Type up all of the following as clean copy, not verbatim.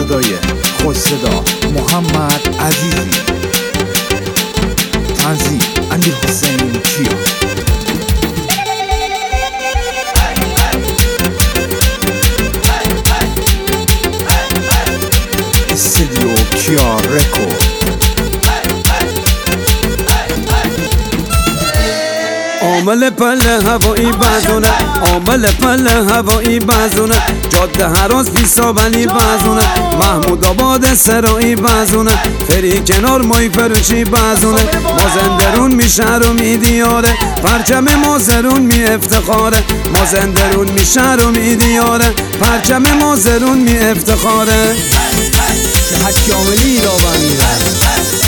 صدای خوش صدا محمد عزیزی، تنظیم امیرحسین کیا. استودیو کیا رکورد. عامل پله هوایی بازونه، عامل پله هوایی بازونه، جاده هراز پیسابلی بازونه، محمود آباد سرایی بازونه، فری کنار مای فروشی بازونه، مازندرون می شهر و می دیاره، پرچم مازرون می افتخاره، مازندرون می شهر و می دیاره، پرچم مازرون می افتخاره. حج کاملی را بمیرد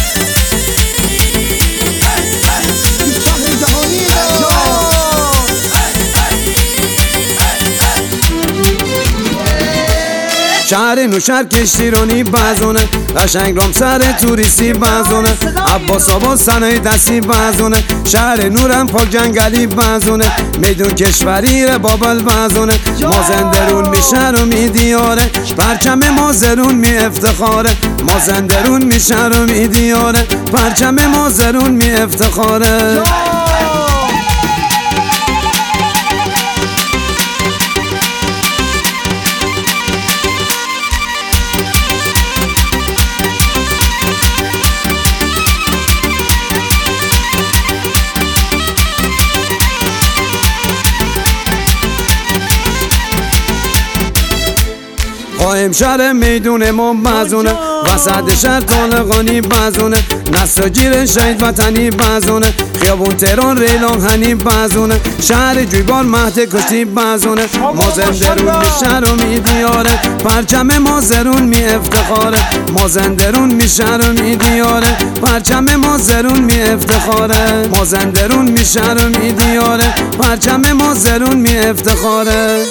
شهر نوشهر کشتیرانی بازونه، قشنگ رام سر توریستی بازونه، عباس آباد صنایع دستی بازونه، شهر نورم پاک جنگلی بازونه، میدون کشوری ره بابل بازونه، مازندرون می شهر و می دیاره، پرچم مازرون می افتخاره، مازندرون می شهر و می دیاره، پرچم مازرون می افتخاره. قائم شهر میدون ما بازونه، وسط شهر طالقانی بازونه، نساجیر شهید وطنی بازونه، خیابون تهران ریلاهنی بازونه، شهر جویبار مهد کشتی بازونه، مازندرون می شهر و می دیاره، پرچم مازرون می افتخاره، مازندرون می شهر و می دیاره، پرچم مازرون می افتخاره، مازندرون می شهر و می دیاره، پرچم مازرون می افتخاره.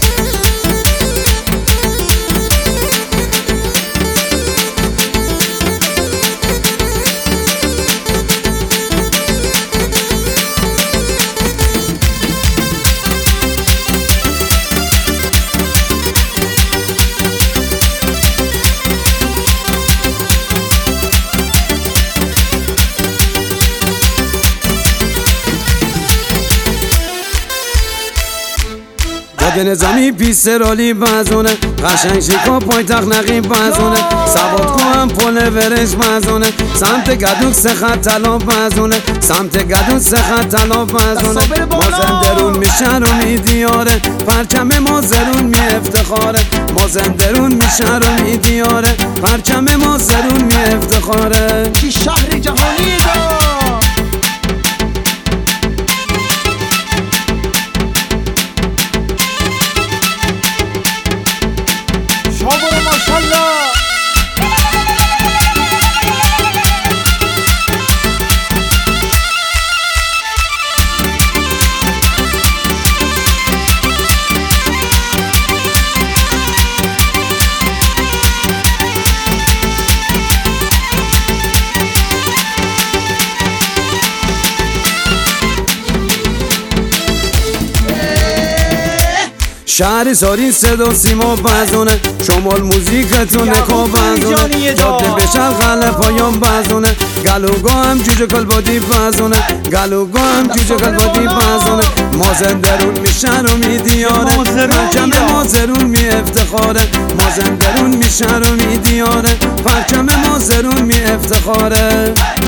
باد نظامی پیست رالی بازونه، قشنگ شیکا پایتخت نقیب بازونه، سواد هم پل ورش بازونه، سمت گدوک سه خط طلا بازونه، سمت گدوک سه خط طلا بازونه، مازندرون می شهر و می دیاره، پرچم مازرون می افتخاره، مازندرون می شهر و می دیاره، پرچم مازرون می افتخاره. کی شهر جهانی دا ماشاءالله. شهر ساری صدا سیما بازونه، شمال موزیکتون نکا بازونه، جاده بشر خاله پایان بازونه، گلوگا هم جوجه کلبادی بازونه، گلوگا هم جوجه کلبادی بازونه، مازندرون می شهر و می دیاره، پرچم مازرون می افتخاره، مازندرون می شهر و می دیاره، پرچم مازرون می افتخاره.